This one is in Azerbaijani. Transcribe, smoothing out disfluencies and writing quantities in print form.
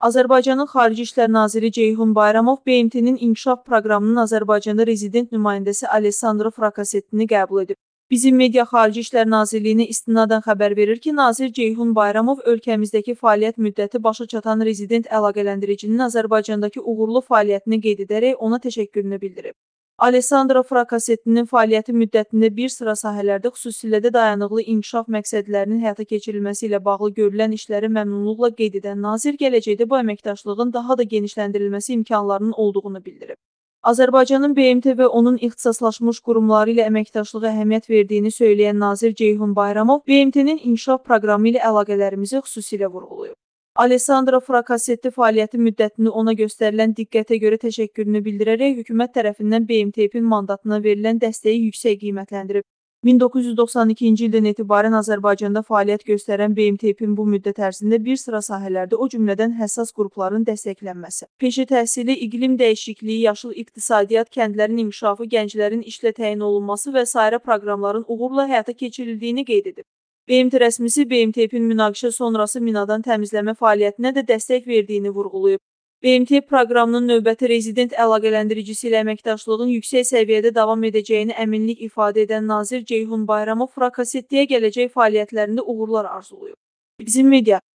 Azərbaycanın Xarici İşlər Naziri Ceyhun Bayramov BMT-nin inkişaf proqramının Azərbaycanda rezident nümayəndəsi Alessandro Frakasettini qəbul edib. Bizim media Xarici İşlər Nazirliyinə istinadən xəbər verir ki, nazir Ceyhun Bayramov ölkəmizdəki fəaliyyət müddəti başa çatan rezident əlaqələndiricinin Azərbaycandakı uğurlu fəaliyyətini qeyd edərək ona təşəkkürünü bildirib. Alessandro Frakasettinin fəaliyyəti müddətində bir sıra sahələrdə xüsusilə də dayanıqlı inkişaf məqsədlərinin həyata keçirilməsi ilə bağlı görülən işləri məmnunluqla qeyd edən nazir gələcəkdə bu əməkdaşlığın daha da genişləndirilməsi imkanlarının olduğunu bildirib. Azərbaycanın BMT və onun ixtisaslaşmış qurumları ilə əməkdaşlığa əhəmiyyət verdiyini söyləyən nazir Ceyhun Bayramov, BMT-nin inkişaf proqramı ilə əlaqələrimizi xüsusilə vurğulayıb. Alessandro Frakasetti fəaliyyəti müddətini ona göstərilən diqqətə görə təşəkkürünü bildirərək hökumət tərəfindən BMT-in mandatına verilən dəstəyi yüksək qiymətləndirib. 1992-ci ildən etibarən Azərbaycanda fəaliyyət göstərən BMT-in bu müddət ərzində bir sıra sahələrdə, o cümlədən həssas qrupların dəstəklənməsi, peşə təhsili, iqlim dəyişikliyi, yaşıl iqtisadiyyat, kəndlərin inkişafı, gənclərin işlə təyin olunması və sairə proqramların uğurla həyata keçirildiyini qeyd edib. BMT rəsmisi BMT-in münaqişə sonrası minadan təmizləmə fəaliyyətinə də dəstək verdiyini vurğulayıb. BMT proqramının növbəti rezident əlaqələndiricisi ilə əməkdaşlığın yüksək səviyyədə davam edəcəyini əminlik ifadə edən nazir Ceyhun Bayramov Frakasettiyə gələcək fəaliyyətlərində uğurlar arzulayıb. Bizim media